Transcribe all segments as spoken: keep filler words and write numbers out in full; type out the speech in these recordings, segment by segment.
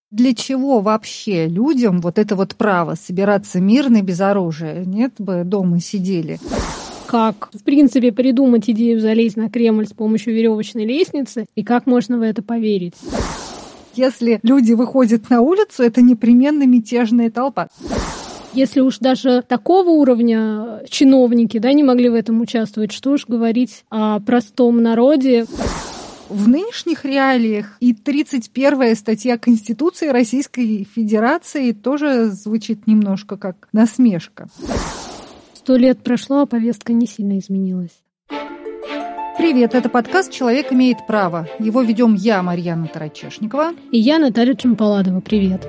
Для чего вообще людям вот это вот право собираться мирно без оружия? Нет бы дома сидели. Как, в принципе, придумать идею залезть на Кремль с помощью веревочной лестницы, и как можно в это поверить? Если люди выходят на улицу, это непременно мятежная толпа. Если уж даже такого уровня чиновники, да, не могли в этом участвовать, что уж говорить о простом народе. В нынешних реалиях и тридцать первая статья Конституции Российской Федерации тоже звучит немножко как насмешка. Сто лет прошло, а повестка не сильно изменилась. Привет, это подкаст «Человек имеет право». Его ведем я, Марьяна Тарачешникова. И я, Наталья Чемпаладова. Привет.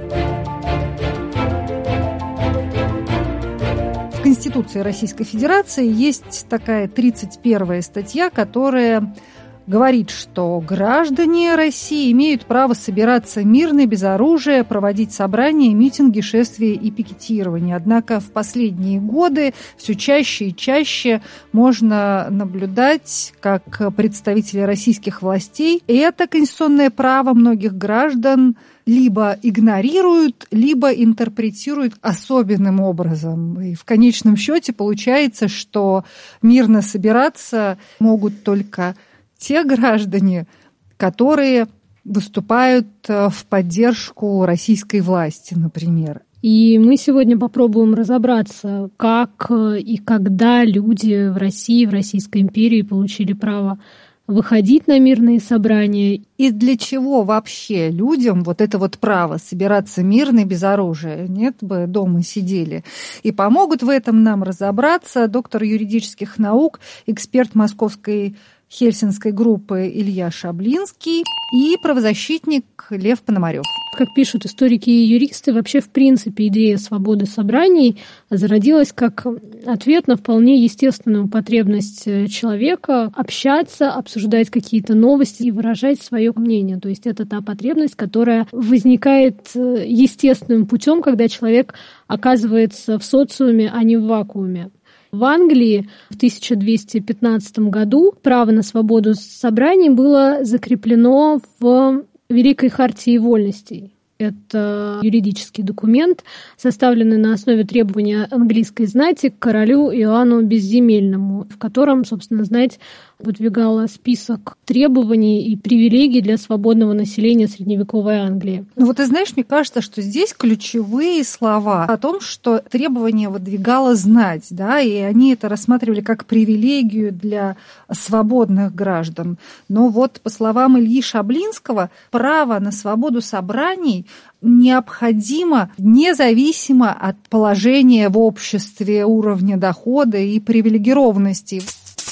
В Конституции Российской Федерации есть такая тридцать первая статья, которая говорит, что граждане России имеют право собираться мирно, без оружия, проводить собрания, митинги, шествия и пикетирование. Однако в последние годы все чаще и чаще можно наблюдать, как представители российских властей это конституционное право многих граждан либо игнорируют, либо интерпретируют особенным образом. И в конечном счете получается, что мирно собираться могут только те граждане, которые выступают в поддержку российской власти, например. И мы сегодня попробуем разобраться, как и когда люди в России, в Российской империи получили право выходить на мирные собрания. И для чего вообще людям вот это вот право собираться мирно без оружия? Нет бы дома сидели. И помогут в этом нам разобраться доктор юридических наук, эксперт Московской Хельсинской группы Илья Шаблинский и правозащитник Лев Пономарев. Как пишут историки и юристы, вообще в принципе идея свободы собраний зародилась как ответ на вполне естественную потребность человека общаться, обсуждать какие-то новости и выражать свое мнение. То есть это та потребность, которая возникает естественным путем, когда человек оказывается в социуме, а не в вакууме. В Англии в тысяча двести пятнадцатом году право на свободу собраний было закреплено в Великой хартии вольностей. Это юридический документ, составленный на основе требования английской знати к королю Иоанну Безземельному, в котором, собственно, знать выдвигала список требований и привилегий для свободного населения средневековой Англии. Ну вот ты знаешь, мне кажется, что здесь ключевые слова о том, что требования выдвигала знать, да, и они это рассматривали как привилегию для свободных граждан. Но вот по словам Ильи Шаблинского, право на свободу собраний необходимо независимо от положения в обществе, уровня дохода и привилегированности.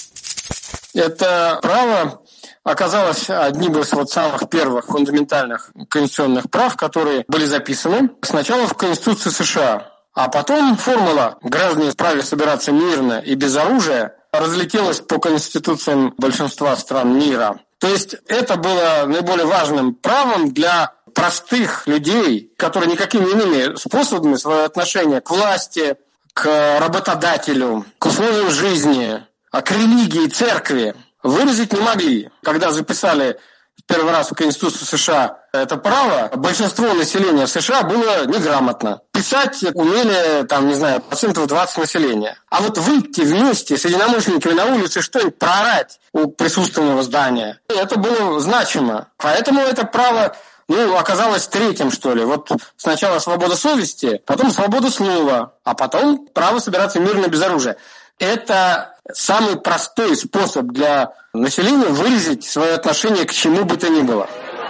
Это право оказалось одним из вот самых первых фундаментальных конституционных прав, которые были записаны сначала в Конституции США, а потом формула «граждане вправе собираться мирно и без оружия» разлетелась по конституциям большинства стран мира. То есть это было наиболее важным правом для простых людей, которые никакими иными способами свое отношение к власти, к работодателю, к условиям жизни, а к религии, церкви выразить не могли. Когда записали в первый раз в Конституцию США это право, большинство населения США было неграмотно. Писать умели, там, не знаю, процентов двадцать населения. А вот выйти вместе с единомышленниками на улицу и что-нибудь проорать у присутственного здания, это было значимо. Поэтому это право, ну, оказалось третьим, что ли. Вот сначала свобода совести, потом свобода слова, а потом право собираться мирно без оружия. Это самый простой способ для населения выразить свое отношение к чему бы то ни было.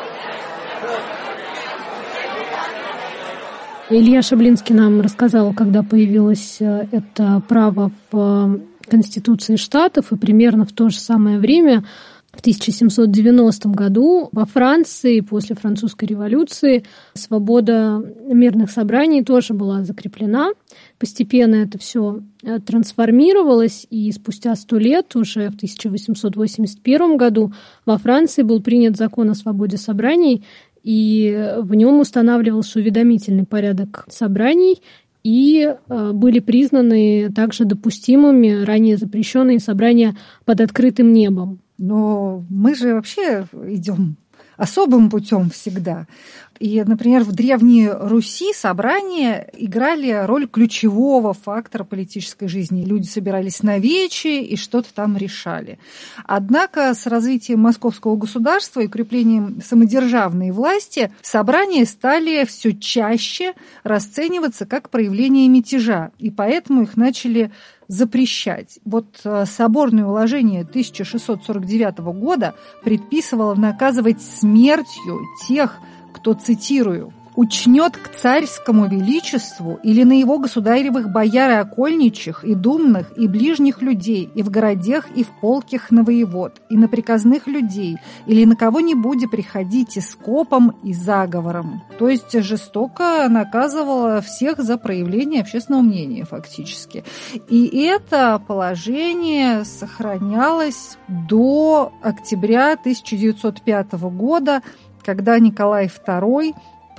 Илья Шаблинский нам рассказал, когда появилось это право в Конституции Штатов, и примерно в то же самое время, в тысяча семьсот девяностом году, во Франции после французской революции свобода мирных собраний тоже была закреплена. Постепенно это все трансформировалось, и спустя сто лет, уже в тысяча восемьсот восемьдесят первом году, во Франции был принят закон о свободе собраний, и в нем устанавливался уведомительный порядок собраний, и были признаны также допустимыми ранее запрещенные собрания под открытым небом. Но мы же вообще идем особым путем всегда. И, например, в Древней Руси собрания играли роль ключевого фактора политической жизни. Люди собирались на вече и что-то там решали. Однако с развитием московского государства и укреплением самодержавной власти собрания стали все чаще расцениваться как проявление мятежа, и поэтому их начали запрещать. Вот соборное уложение тысяча шестьсот сорок девятого года предписывало наказывать смертью тех, кто, цитирую, «учнет к царскому величеству или на его государевых бояр и окольничих, и думных, и ближних людей, и в городах, и в полках на воевод, и на приказных людей, или на кого-нибудь приходите скопом и заговором». То есть жестоко наказывала всех за проявление общественного мнения фактически. И это положение сохранялось до октября тысяча девятьсот пятого года, когда Николай второй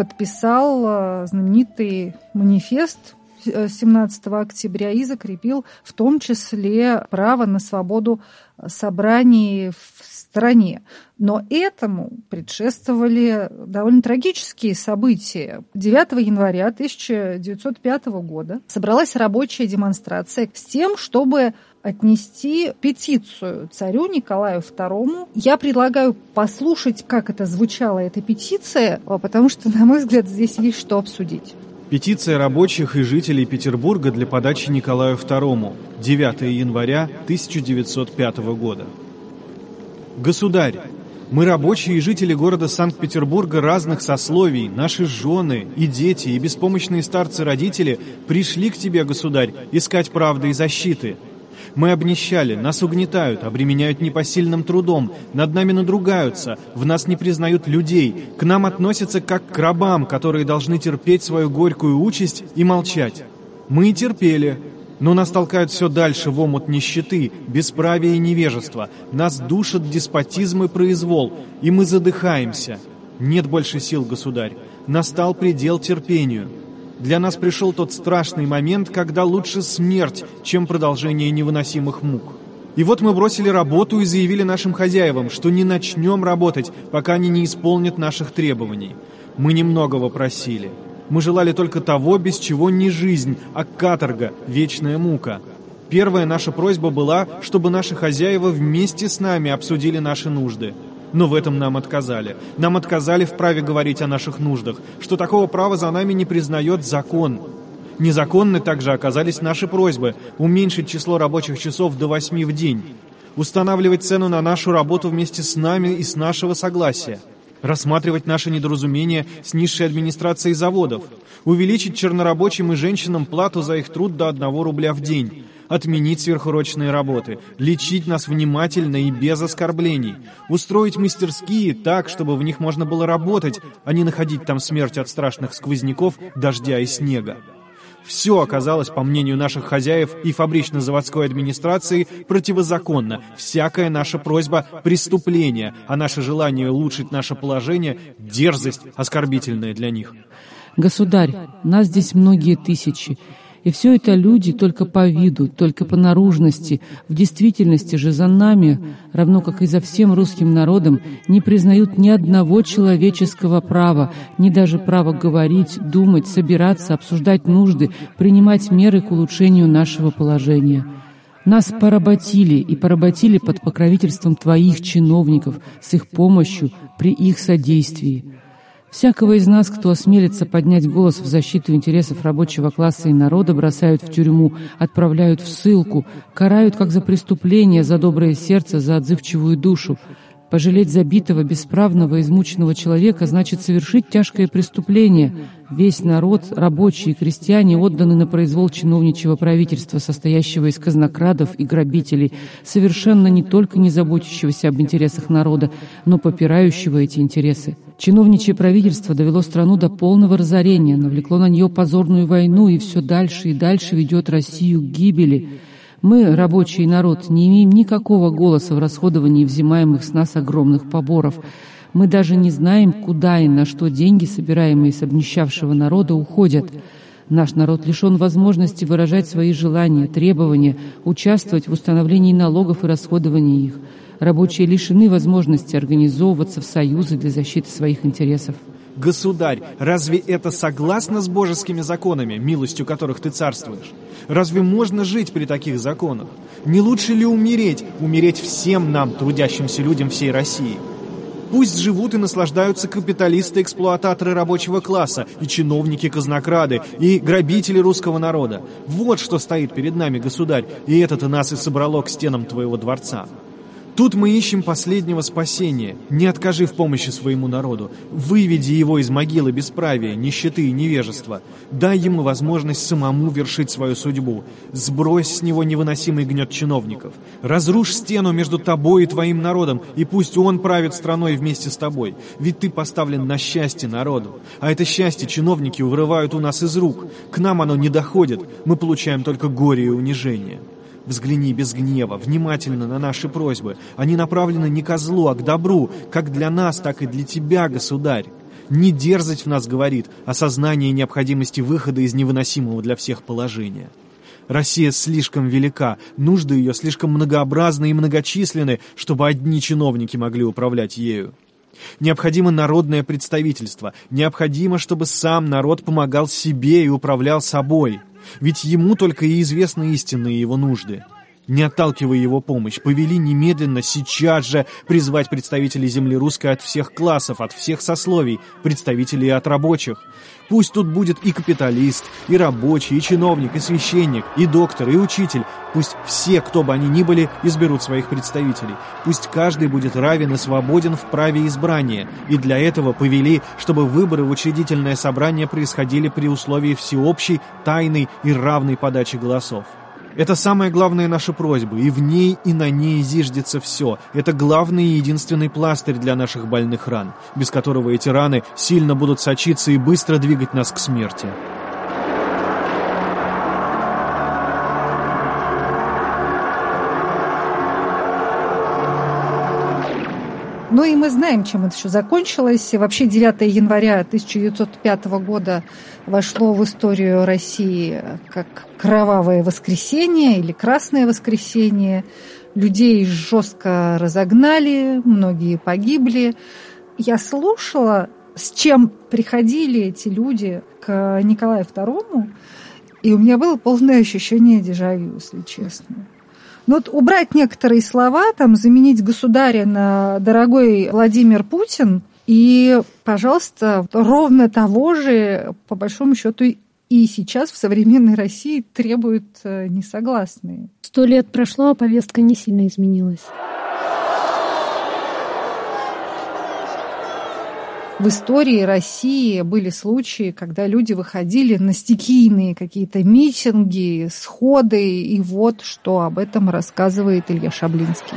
подписал знаменитый манифест семнадцатого октября и закрепил в том числе право на свободу собраний в стране. Но этому предшествовали довольно трагические события. девятого января тысяча девятьсот пятого года собралась рабочая демонстрация с тем, чтобы отнести петицию царю Николаю второму. Я предлагаю послушать, как это звучала, эта петиция, потому что, на мой взгляд, здесь есть что обсудить. Петиция рабочих и жителей Петербурга для подачи Николаю второму. девятого января тысяча девятьсот пятого года. Государь, мы, рабочие и жители города Санкт-Петербурга разных сословий, наши жены и дети, и беспомощные старцы-родители пришли к тебе, государь, искать правды и защиты. Мы обнищали, нас угнетают, обременяют непосильным трудом, над нами надругаются, в нас не признают людей, к нам относятся как к рабам, которые должны терпеть свою горькую участь и молчать. Мы и терпели, но нас толкают все дальше в омут нищеты, бесправия и невежества, нас душат деспотизм и произвол, и мы задыхаемся. Нет больше сил, государь, настал предел терпению. Для нас пришел тот страшный момент, когда лучше смерть, чем продолжение невыносимых мук. И вот мы бросили работу и заявили нашим хозяевам, что не начнем работать, пока они не исполнят наших требований. Мы немногого просили. Мы желали только того, без чего не жизнь, а каторга, вечная мука. Первая наша просьба была, чтобы наши хозяева вместе с нами обсудили наши нужды. Но в этом нам отказали. Нам отказали в праве говорить о наших нуждах, что такого права за нами не признает закон. Незаконны также оказались наши просьбы уменьшить число рабочих часов до восьми в день, устанавливать цену на нашу работу вместе с нами и с нашего согласия, рассматривать наши недоразумения с низшей администрацией заводов, увеличить чернорабочим и женщинам плату за их труд до одного рубля в день, отменить сверхурочные работы, лечить нас внимательно и без оскорблений, устроить мастерские так, чтобы в них можно было работать, а не находить там смерть от страшных сквозняков, дождя и снега. Все оказалось, по мнению наших хозяев и фабрично-заводской администрации, противозаконно. Всякая наша просьба – преступление, а наше желание улучшить наше положение – дерзость, оскорбительная для них. Государь, нас здесь многие тысячи. И все это люди только по виду, только по наружности. В действительности же за нами, равно как и за всем русским народом, не признают ни одного человеческого права, ни даже права говорить, думать, собираться, обсуждать нужды, принимать меры к улучшению нашего положения. Нас поработили и поработили под покровительством Твоих чиновников, с их помощью, при их содействии. Всякого из нас, кто осмелится поднять голос в защиту интересов рабочего класса и народа, бросают в тюрьму, отправляют в ссылку, карают как за преступление, за доброе сердце, за отзывчивую душу. Пожалеть забитого, бесправного, измученного человека значит совершить тяжкое преступление. Весь народ, рабочие и крестьяне, отданы на произвол чиновничьего правительства, состоящего из казнокрадов и грабителей, совершенно не только не заботящегося об интересах народа, но попирающего эти интересы. Чиновничье правительство довело страну до полного разорения, навлекло на нее позорную войну и все дальше и дальше ведет Россию к гибели. Мы, рабочий народ, не имеем никакого голоса в расходовании взимаемых с нас огромных поборов. Мы даже не знаем, куда и на что деньги, собираемые с обнищавшего народа, уходят. Наш народ лишен возможности выражать свои желания, требования, участвовать в установлении налогов и расходовании их. Рабочие лишены возможности организовываться в союзы для защиты своих интересов. Государь, разве это согласно с божескими законами, милостью которых ты царствуешь? Разве можно жить при таких законах? Не лучше ли умереть, умереть всем нам, трудящимся людям всей России? Пусть живут и наслаждаются капиталисты-эксплуататоры рабочего класса, и чиновники-казнокрады, и грабители русского народа. Вот что стоит перед нами, государь, и это-то нас и собрало к стенам твоего дворца. Тут мы ищем последнего спасения. Не откажи в помощи своему народу. Выведи его из могилы бесправия, нищеты и невежества. Дай ему возможность самому вершить свою судьбу. Сбрось с него невыносимый гнет чиновников. Разрушь стену между тобой и твоим народом, и пусть он правит страной вместе с тобой. Ведь ты поставлен на счастье народу. А это счастье чиновники вырывают у нас из рук. К нам оно не доходит. Мы получаем только горе и унижение. Взгляни без гнева, внимательно на наши просьбы. Они направлены не ко злу, а к добру, как для нас, так и для тебя, государь. Не дерзать в нас говорит осознание необходимости выхода из невыносимого для всех положения. Россия слишком велика, нужды ее слишком многообразны и многочисленны, чтобы одни чиновники могли управлять ею. Необходимо народное представительство, необходимо, чтобы сам народ помогал себе и управлял собой. Ведь ему только и известны истинные его нужды. Не отталкивая его помощь, повели немедленно, сейчас же призвать представителей земли русской от всех классов, от всех сословий, представителей от рабочих. Пусть тут будет и капиталист, и рабочий, и чиновник, и священник, и доктор, и учитель. Пусть все, кто бы они ни были, изберут своих представителей. Пусть каждый будет равен и свободен в праве избрания. И для этого повели, чтобы выборы в учредительное собрание происходили при условии всеобщей, тайной и равной подачи голосов. Это самая главная наша просьба, и в ней, и на ней зиждется все. Это главный и единственный пластырь для наших больных ран, без которого эти раны сильно будут сочиться и быстро двигать нас к смерти. Ну и мы знаем, чем это все закончилось. И вообще девятое января тысяча девятьсот пятого года вошло в историю России как кровавое воскресенье или красное воскресенье. Людей жестко разогнали, многие погибли. Я слушала, с чем приходили эти люди к Николаю второму, и у меня было полное ощущение дежавю, если честно. Но вот убрать некоторые слова, там, заменить государя на «дорогой Владимир Путин», и, пожалуйста, ровно того же, по большому счету, и сейчас в современной России требуют несогласные. Сто лет прошло, а повестка не сильно изменилась. В истории России были случаи, когда люди выходили на стихийные какие-то митинги, сходы, и вот что об этом рассказывает Илья Шаблинский.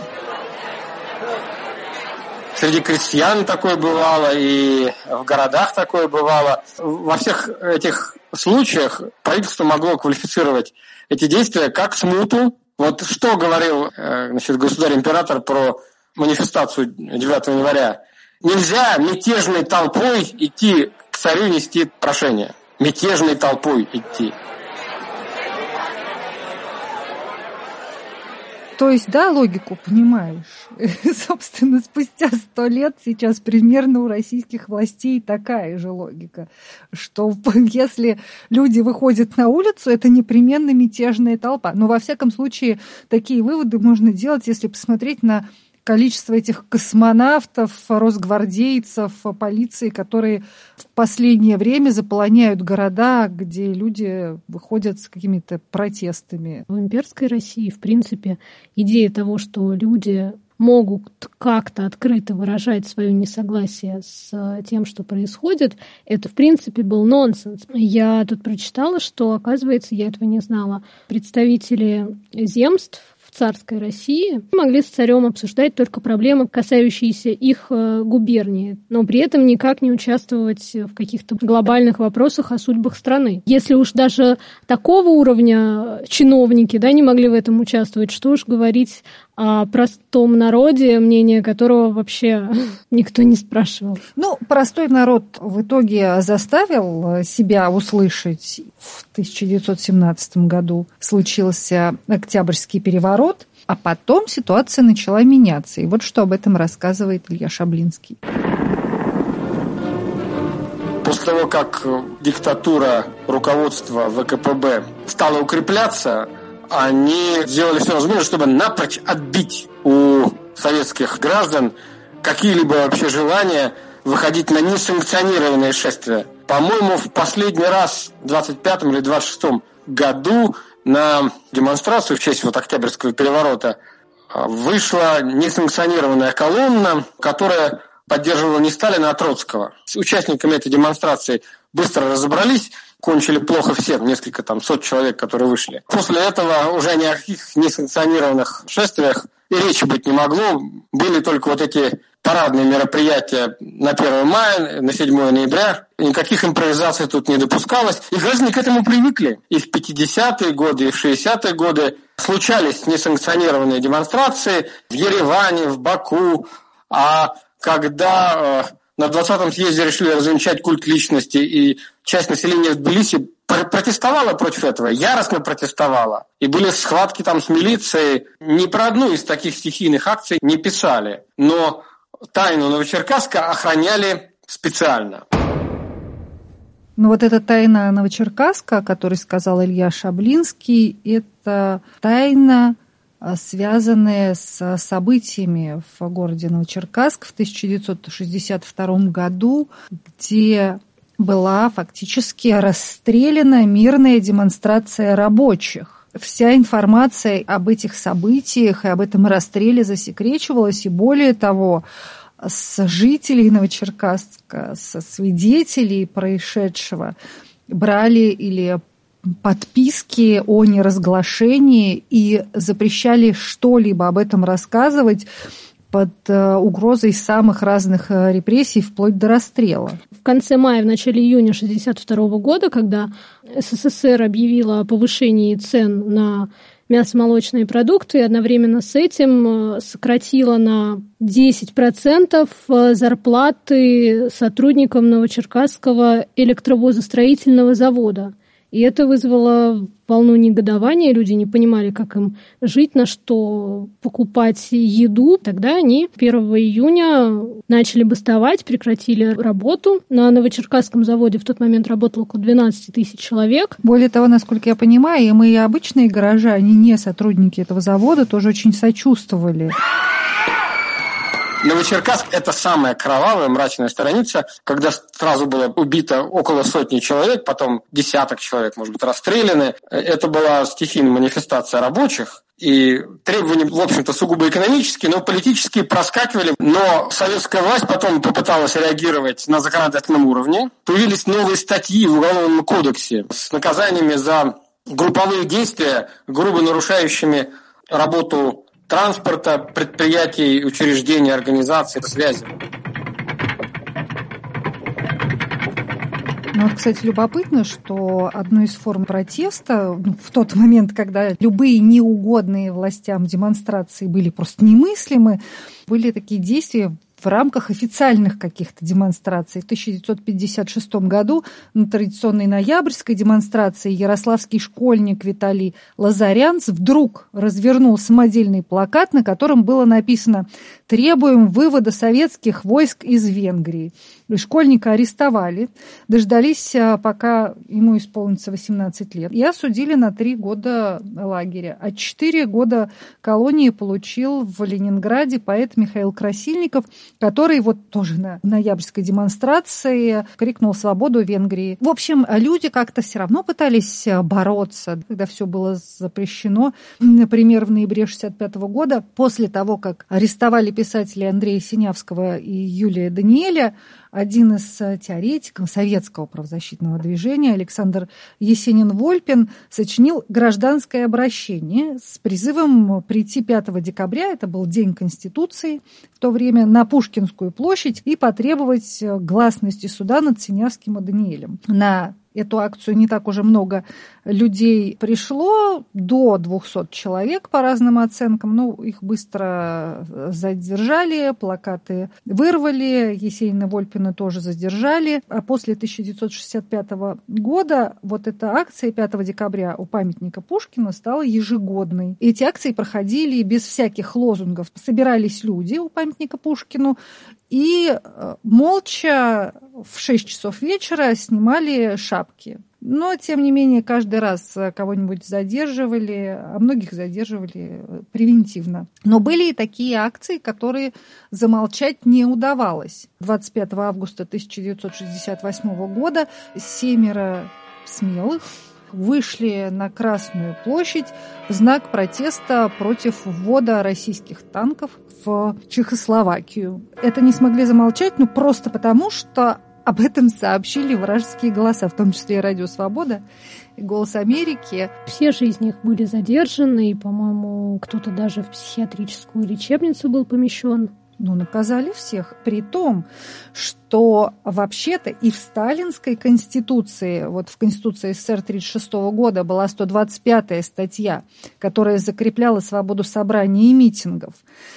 Среди крестьян такое бывало, и в городах такое бывало. Во всех этих случаях правительство могло квалифицировать эти действия как смуту. Вот что говорил, значит, государь-император про манифестацию девятого января. Нельзя мятежной толпой идти к царю нести прошение. Мятежной толпой идти. То есть, да, логику понимаешь. Собственно, спустя сто лет сейчас примерно у российских властей такая же логика, что если люди выходят на улицу, это непременно мятежная толпа. Но, во всяком случае, такие выводы можно делать, если посмотреть на количество этих космонавтов, росгвардейцев, полиции, которые в последнее время заполоняют города, где люди выходят с какими-то протестами. В имперской России, в принципе, идея того, что люди могут как-то открыто выражать свое несогласие с тем, что происходит, это, в принципе, был нонсенс. Я тут прочитала, что, оказывается, я этого не знала, представители земств в царской России могли с царем обсуждать только проблемы, касающиеся их губернии, но при этом никак не участвовать в каких-то глобальных вопросах о судьбах страны. Если уж даже такого уровня чиновники, да, не могли в этом участвовать, что уж говорить о простом народе, мнение которого вообще никто не спрашивал. Ну, простой народ в итоге заставил себя услышать. В тысяча девятьсот семнадцатом году случился Октябрьский переворот, А потом ситуация начала меняться. И вот что об этом рассказывает Илья Шаблинский. После того, как диктатура руководства вэ ка пэ бэ стала укрепляться, они сделали все возможное, чтобы напрочь отбить у советских граждан какие-либо вообще желания выходить на несанкционированные шествия. По-моему, в последний раз в двадцать пятом или двадцать шестом году на демонстрацию в честь вот Октябрьского переворота вышла несанкционированная колонна, которая поддерживала не Сталина, а Троцкого. С участниками этой демонстрации быстро разобрались, кончили плохо все, несколько там сот человек, которые вышли. После этого уже ни о каких несанкционированных шествиях и речи быть не могло. Были только вот эти парадные мероприятия на первое мая, на седьмое ноября. Никаких импровизаций тут не допускалось. И граждане к этому привыкли. И в пятидесятые годы, и в шестидесятые годы случались несанкционированные демонстрации в Ереване, в Баку. А когда э, на двадцатом съезде решили развенчать культ личности, и часть населения в Тбилиси протестовала против этого, яростно протестовала. И были схватки там с милицией. Ни про одну из таких стихийных акций не писали. Но тайну Новочеркасска охраняли специально. Ну вот эта тайна Новочеркасска, о которой сказал Илья Шаблинский, это тайна, связанная с событиями в городе Новочеркасск в тысяча девятьсот шестьдесят втором году, где была фактически расстреляна мирная демонстрация рабочих. Вся информация об этих событиях и об этом расстреле засекречивалась, и более того, с жителей Новочеркасска, со свидетелей происшедшего брали или подписки о неразглашении и запрещали что-либо об этом рассказывать под угрозой самых разных репрессий, вплоть до расстрела. В конце мая, в начале июня тысяча девятьсот шестьдесят второго года, когда эс эс эс эр объявила о повышении цен на мясомолочные продукты, и одновременно с этим сократила на десять процентов зарплаты сотрудникам Новочеркасского электровозостроительного завода. И это вызвало волну негодования, люди не понимали, как им жить, на что покупать еду. Тогда они первого июня начали бастовать, прекратили работу. На Новочеркасском заводе в тот момент работало около двенадцать тысяч человек. Более того, насколько я понимаю, и мы, и обычные горожане, не сотрудники этого завода, тоже очень сочувствовали. Новочеркасск – это самая кровавая, мрачная страница, когда сразу было убито около сотни человек, потом десяток человек, может быть, расстреляны. Это была стихийная манифестация рабочих, и требования, в общем-то, сугубо экономические, но политические проскакивали. Но советская власть потом попыталась реагировать на законодательном уровне. Появились новые статьи в Уголовном кодексе с наказаниями за групповые действия, грубо нарушающими работу транспорта, предприятий, учреждений, организаций, связи. Ну вот, кстати, любопытно, что одной из форм протеста в тот момент, когда любые неугодные властям демонстрации были просто немыслимы, были такие действия в рамках официальных каких-то демонстраций. В тысяча девятьсот пятьдесят шестом году на традиционной ноябрьской демонстрации ярославский школьник Виталий Лазарянц вдруг развернул самодельный плакат, на котором было написано «Требуем вывода советских войск из Венгрии». Школьника арестовали, дождались, пока ему исполнится восемнадцать лет, и осудили на три года лагеря. А четыре года колонии получил в Ленинграде поэт Михаил Красильников, который вот тоже на ноябрьской демонстрации крикнул «Свободу Венгрии». В общем, люди как-то все равно пытались бороться, когда все было запрещено. Например, в ноябре шестьдесят пятого года, после того, как арестовали писателей Андрея Синявского и Юлия Даниэля, один из теоретиков советского правозащитного движения, Александр Есенин-Вольпин, сочинил гражданское обращение с призывом прийти пятого декабря, это был День Конституции, в то время на Пушкинскую площадь, и потребовать гласности суда над Синявским и Даниэлем. На эту акцию не так уже много людей пришло, до двухсот человек по разным оценкам, но их быстро задержали, плакаты вырвали, Есенина Вольпина тоже задержали. А после тысяча девятьсот шестьдесят пятого года вот эта акция пятого декабря у памятника Пушкина стала ежегодной. Эти акции проходили без всяких лозунгов. Собирались люди у памятника Пушкину и молча в шесть часов вечера снимали шапки. Но, тем не менее, каждый раз кого-нибудь задерживали, а многих задерживали превентивно. Но были и такие акции, которые замолчать не удавалось. двадцать пятого августа тысяча девятьсот шестьдесят восьмого года семеро смелых вышли на Красную площадь в знак протеста против ввода российских танков в Чехословакию. Это не смогли замолчать, ну просто потому, что об этом сообщили вражеские голоса, в том числе и «Радио Свобода», и «Голос Америки». Все же из них были задержаны, и, по-моему, кто-то даже в психиатрическую лечебницу был помещен. Ну, наказали всех. При том, что вообще-то и в сталинской конституции, вот в Конституции СССР тридцать шестого года была сто двадцать пятая статья, которая закрепляла свободу собраний и митингов.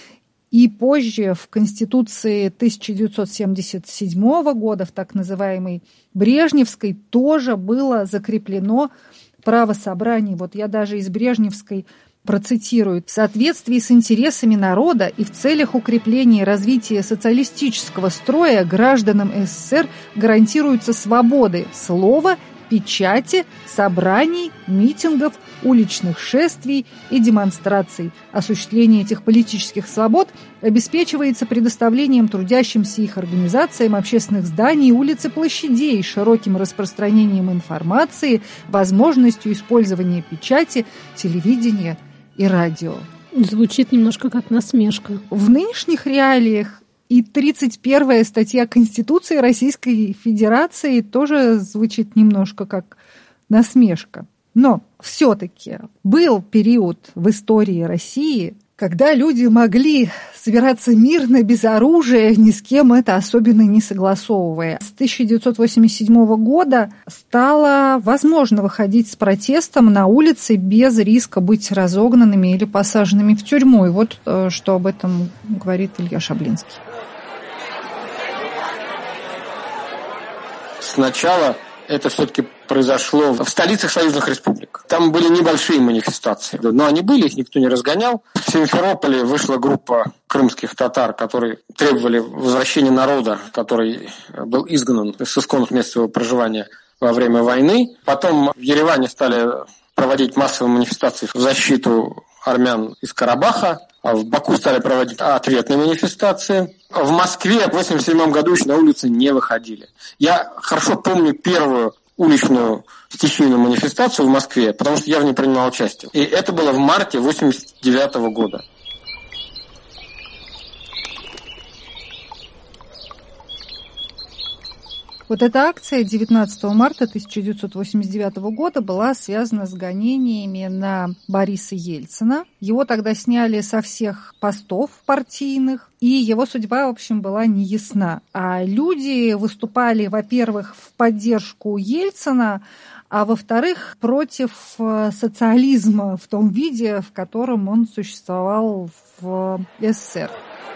И позже в Конституции тысяча девятьсот семьдесят седьмого года, в так называемой Брежневской, тоже было закреплено право собраний. Вот я даже из Брежневской процитирую. В соответствии с интересами народа и в целях укрепления и развития социалистического строя гражданам СССР гарантируются свободы слова, печати, собраний, митингов, уличных шествий и демонстраций. Осуществление этих политических свобод обеспечивается предоставлением трудящимся их организациям общественных зданий, улиц и площадей, широким распространением информации, возможностью использования печати, телевидения и радио. Звучит немножко как насмешка. В нынешних реалиях и тридцать первая статья Конституции Российской Федерации тоже звучит немножко как насмешка. Но все-таки был период в истории России, когда люди могли собираться мирно, без оружия, ни с кем это особенно не согласовывая. С тысяча девятьсот восемьдесят седьмого года стало возможно выходить с протестом на улицы без риска быть разогнанными или посаженными в тюрьму. И вот что об этом говорит Илья Шаблинский. Сначала это все-таки произошло в столицах союзных республик. Там были небольшие манифестации, но они были, их никто не разгонял. В Симферополе вышла группа крымских татар, которые требовали возвращения народа, который был изгнан с исконных мест своего проживания во время войны. Потом в Ереване стали проводить массовые манифестации в защиту армян из Карабаха. В Баку стали проводить ответные манифестации. В Москве в восемьдесят седьмом году еще на улицы не выходили. Я хорошо помню первую уличную стихийную манифестацию в Москве, потому что я в ней принимал участие. И это было в марте восемьдесят девятого года. Вот эта акция девятнадцатого марта тысяча девятьсот восемьдесят девятого года была связана с гонениями на Бориса Ельцина. Его тогда сняли со всех постов партийных, и его судьба, в общем, была неясна. А люди выступали, во-первых, в поддержку Ельцина, а во-вторых, против социализма в том виде, в котором он существовал в СССР.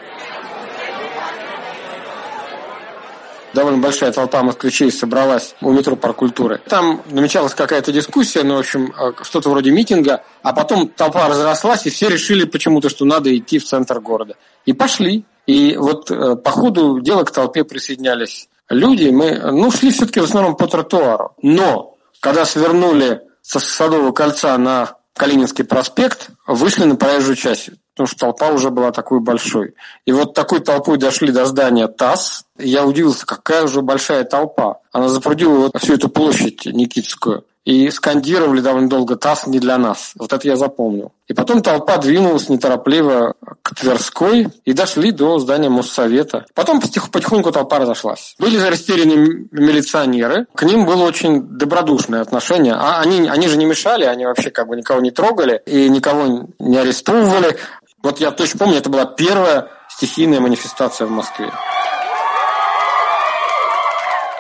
Довольно большая толпа москвичей собралась у метро Парк культуры. Там намечалась какая-то дискуссия, ну, в общем, что-то вроде митинга, а потом толпа разрослась, и все решили почему-то, что надо идти в центр города. И пошли. И вот по ходу дела к толпе присоединялись люди. Мы, ну, шли все-таки в основном по тротуару. Но когда свернули со Садового кольца на Калининский проспект, вышли на проезжую часть, потому что толпа уже была такой большой. И вот такой толпой дошли до здания ТАСС. Я удивился, какая уже большая толпа. Она запрудила вот всю эту площадь Никитскую. И скандировали довольно долго «ТАСС не для нас». Вот это я запомнил. И потом толпа двинулась неторопливо к Тверской и дошли до здания Моссовета. Потом потихоньку толпа разошлась. Были растерянные милиционеры. К ним было очень добродушное отношение. А они, они же не мешали, они вообще как бы никого не трогали и никого не арестовывали. Вот я точно помню, это была первая стихийная манифестация в Москве.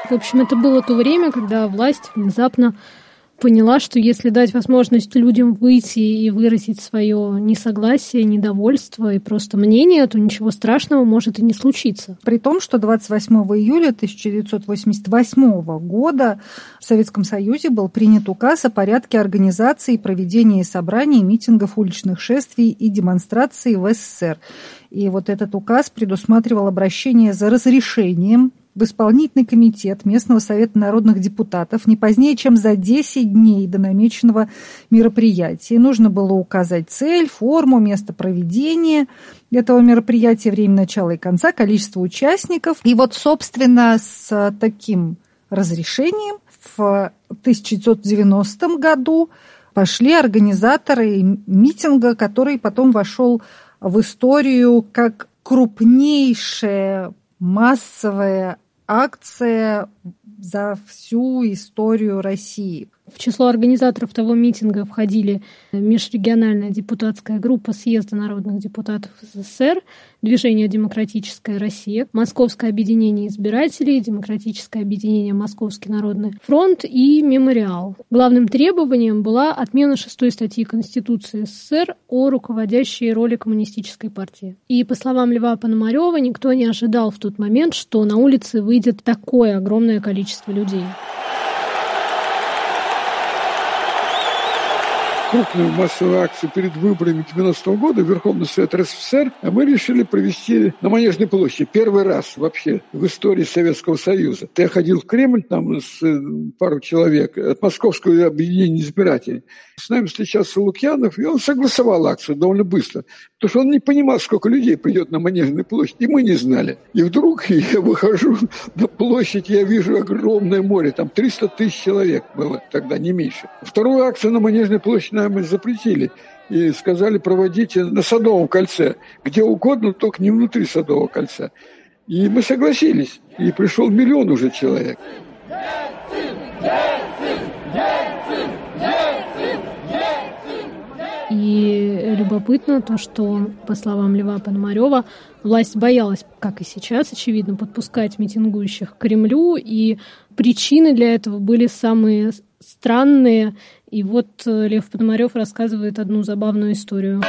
В общем, это было то время, когда власть внезапно поняла, что если дать возможность людям выйти и выразить свое несогласие, недовольство и просто мнение, то ничего страшного может и не случиться. При том, что двадцать восьмого июля тысяча девятьсот восемьдесят восьмого года в Советском Союзе был принят указ о порядке организации и проведения собраний, митингов, уличных шествий и демонстраций в СССР. И вот этот указ предусматривал обращение за разрешением в исполнительный комитет местного совета народных депутатов не позднее, чем за десять дней до намеченного мероприятия. Нужно было указать цель, форму, место проведения этого мероприятия, время начала и конца, количество участников. И вот, собственно, с таким разрешением в тысяча девятьсот девяностом году пошли организаторы митинга, который потом вошел в историю как крупнейшая массовая акция за всю историю России. В число организаторов того митинга входили межрегиональная депутатская группа Съезда народных депутатов СССР, Движение «Демократическая Россия», Московское объединение избирателей, Демократическое объединение «Московский народный фронт» и «Мемориал». Главным требованием была отмена шестой статьи Конституции СССР о руководящей роли коммунистической партии. И, по словам Льва Пономарёва, никто не ожидал в тот момент, что на улице выйдет такое огромное количество людей. Крупную массовую акцию перед выборами девяностого года Верховный Совет РСФСР мы решили провести на Манежной площади. Первый раз вообще в истории Советского Союза. Я ходил в Кремль там с пару человек от Московского объединения избирателей. С нами встречался Лукьянов, и он согласовал акцию довольно быстро. Потому что он не понимал, сколько людей придет на Манежную площадь, и мы не знали. И вдруг я выхожу на площадь, я вижу огромное море, там триста тысяч человек было тогда, не меньше. Вторую акцию на Манежной площади мы запретили и сказали, проводите на Садовом кольце, где угодно, только не внутри Садового кольца. И мы согласились, и пришел миллион уже человек. И любопытно то, что, по словам Льва Пономарёва, власть боялась, как и сейчас, очевидно, подпускать митингующих к Кремлю, и причины для этого были самые странные. И вот Лев Пономарёв рассказывает одну забавную историю.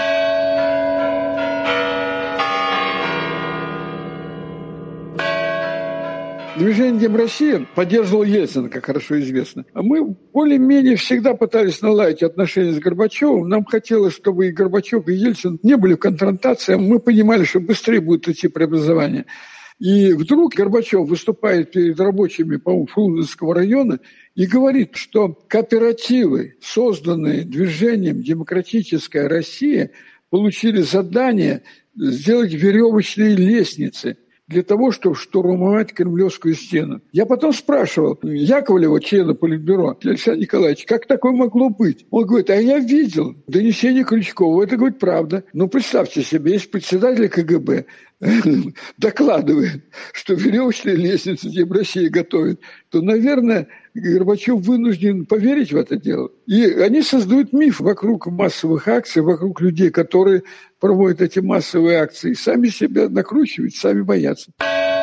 Движение «Демроссия» поддерживал Ельцин, как хорошо известно. А мы более-менее всегда пытались наладить отношения с Горбачевым. Нам хотелось, чтобы и Горбачев, и Ельцин не были в конфронтации. Мы понимали, что быстрее будет идти преобразование. И вдруг Горбачев выступает перед рабочими, по-моему, Фрунзенского района и говорит, что кооперативы, созданные движением «Демократическая Россия», получили задание сделать веревочные лестницы для того, чтобы штурмовать Кремлевскую стену. Я потом спрашивал Яковлева, члена Политбюро, Александра Николаевича, как такое могло быть? Он говорит, а я видел донесение Крючкова. Это, говорит, правда. Ну, представьте себе, если председатель КГБ докладывает, что веревочные лестницы Демроссия готовит, то, наверное, Горбачев вынужден поверить в это дело. И они создают миф вокруг массовых акций, вокруг людей, которые проводят эти массовые акции, сами себя накручивают, сами боятся.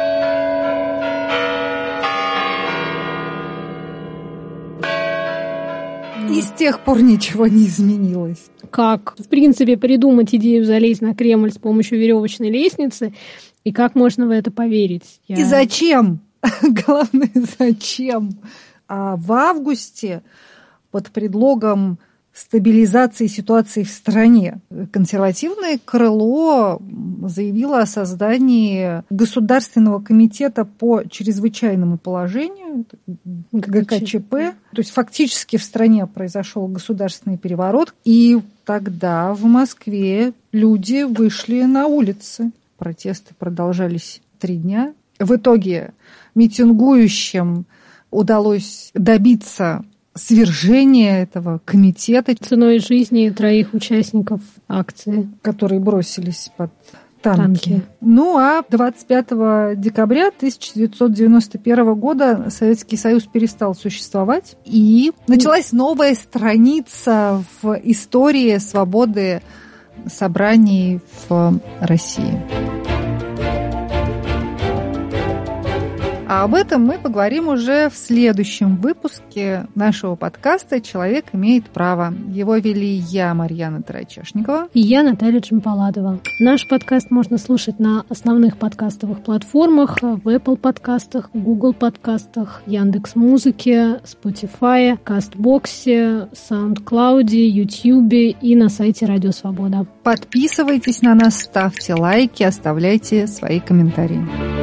И с тех пор ничего не изменилось. Как, в принципе, придумать идею залезть на Кремль с помощью веревочной лестницы, и как можно в это поверить? Я... И зачем? Главное, зачем? А в августе под предлогом стабилизации ситуации в стране консервативное крыло заявило о создании Государственного комитета по чрезвычайному положению, ГКЧП. То есть фактически в стране произошел государственный переворот, и тогда в Москве люди вышли на улицы. Протесты продолжались три дня. В итоге митингующим удалось добиться свержения этого комитета. Ценой жизни троих участников акции. Которые бросились под танки. танки. Ну а двадцать пятого декабря тысяча девятьсот девяносто первого года Советский Союз перестал существовать, и началась новая страница в истории свободы собраний в России. А об этом мы поговорим уже в следующем выпуске нашего подкаста «Человек имеет право». Его вели я, Марьяна Тарачешникова. И я, Наталья Джампаладова. Наш подкаст можно слушать на основных подкастовых платформах, в Apple подкастах, Google подкастах, Яндекс.Музыке, Spotify, Кастбоксе, SoundCloud, YouTube и на сайте Радио Свобода. Подписывайтесь на нас, ставьте лайки, оставляйте свои комментарии.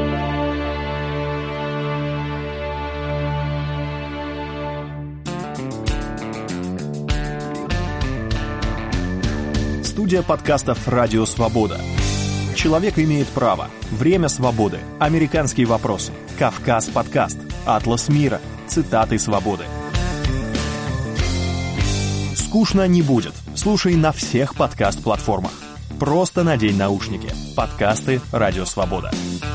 Студия подкастов «Радио Свобода». «Человек имеет право», «Время свободы», «Американские вопросы», «Кавказ подкаст», «Атлас мира», «Цитаты свободы». Скучно не будет. Слушай на всех подкаст-платформах. Просто надень наушники. Подкасты «Радио Свобода».